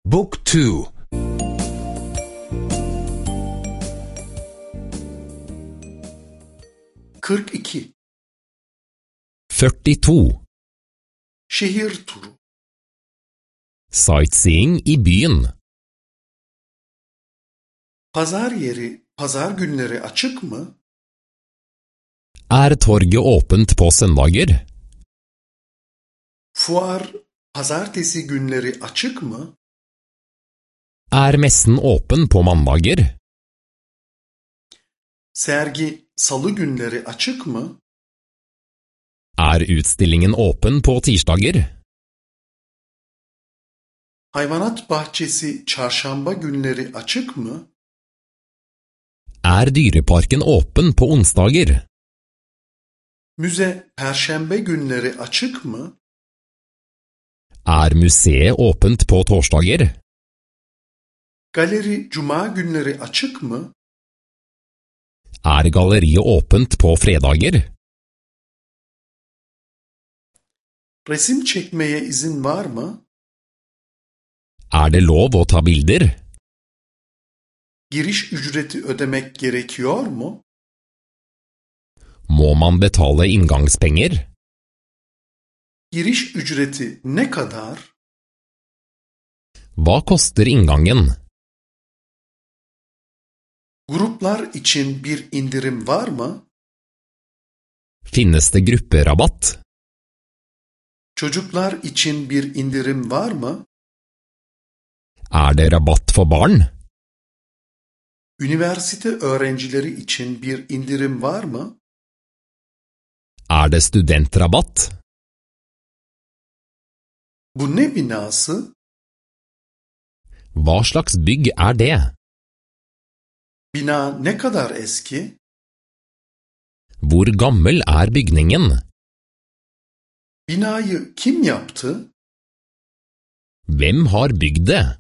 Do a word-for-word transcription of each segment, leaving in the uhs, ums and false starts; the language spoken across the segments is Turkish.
Book two. kırk iki. førtito. Şehir turu. Sightseeing i byen. Pazar yeri pazar günleri açık mı? Er torget åpent på søndager? Fuar pazartesi günleri açık mı? Er messen åpen på mandager? Sergi salı günleri açık mı? Er utstillingen åpen på tirsdager? Hayvanat bahçesi çarşamba günleri açık mı? Er dyreparken åpen på onsdager? Müze perşembe günleri açık mı? Er museet åpent på torsdager? Galeri cuma günleri açık mı? Er galleriet åpent på fredager? Resim çekmeye izin var mı? Er det lov å ta bilder? Giriş ücreti ödemek gerekiyor mu? Må man betale inngangspenger? Giriş ücreti ne kadar? Hva koster inngangen? Gruplar için bir indirim var mı? Finnes det grupperabatt? Çocuklar için bir indirim var mı? Er det rabatt for barn? Üniversite öğrencileri için bir indirim var mı? Er det studentrabatt? Bu ne binası? Hva slags bygg er det? Bina ne kadar eski? Hvor gammel er bygningen? Binayı kim yaptı? Hvem har bygd det?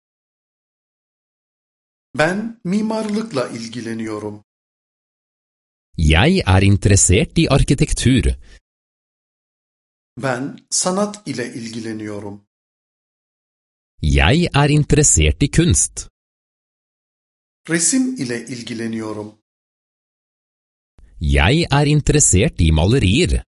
Ben mimarlıkla ilgileniyorum. Jeg er interessert i arkitektur. Ben sanat ile ilgileniyorum. Jeg er interessert i kunst. Resim ile ilgileniyorum. Jeg er interessert i malerier.